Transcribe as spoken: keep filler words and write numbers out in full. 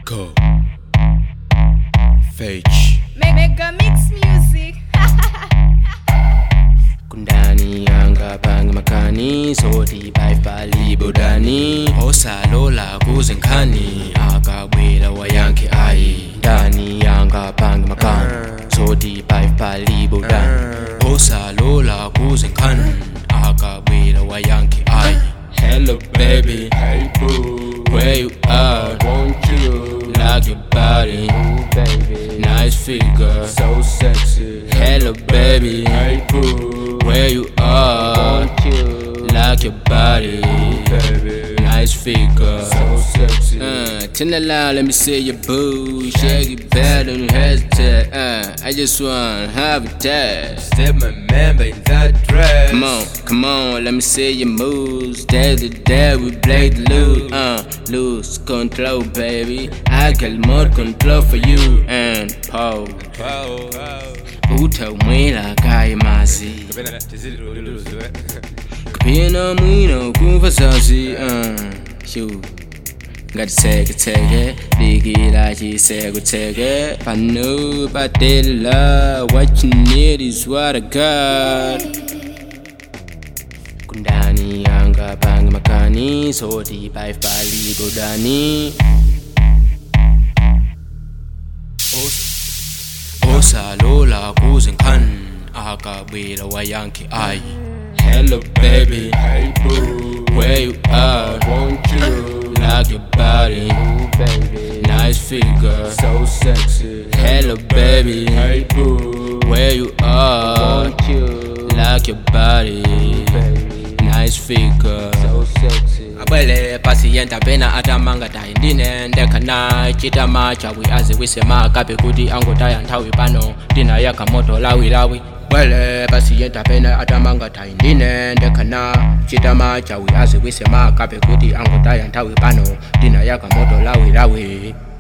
Go Fetch Mega Mix Music. Kundani yanga bang makani Sodi five bali bodani Osa lola kuzinkani Akabwela wa yanki ai Ndani yanga bang makani Sodi five bali bodani Osa lola kuzinkani Akabwela wa yanki ai. Hello baby, Hey boo, where you are? want you, Like your body, ooh baby, nice figure. so sexy. Hello baby, Hey boo, where you are? want you, Like your body, baby, nice figure. so sexy. Uh, turn it loud, let me see your boo. Shake it better than hesitate. Uh, I just wanna have a taste. Step my man in that dress. Come on, come on, let me see your moves. Day to day we play the loot. Uh, lose control, baby. I got more control for you. And pow, Pow, pow. uta mwela kai mazi. Kapena tizidi luluzu eh. Kapena mwino kumfasazi. Uh, shoo. Ngati teke teke, digila chiseko teke. Pano patela, what you need is what I got. Kundani yanga bang makani, sodi five bali bodani. Osa lola kuzinkani, akabwela wa yanki ai. Hello baby, Hey boo, where you are? want you, Like your body, ooh baby, nice figure. so sexy. Hello baby, Hey boo, where you are? want you, Like your body, baby, nice figure. so sexy. Abwele pasiyenta pena atamanga taindine ndekana chita macha wi azi wisema kape kuti angotaya nthawi pano ndina yaka moto lawi lawi. Bwele pasiyenta pena atamanga taindine ndekana chita macha wi azi wisema kape kuti angotaya nthawi pano ndina yaka moto lawi lawi.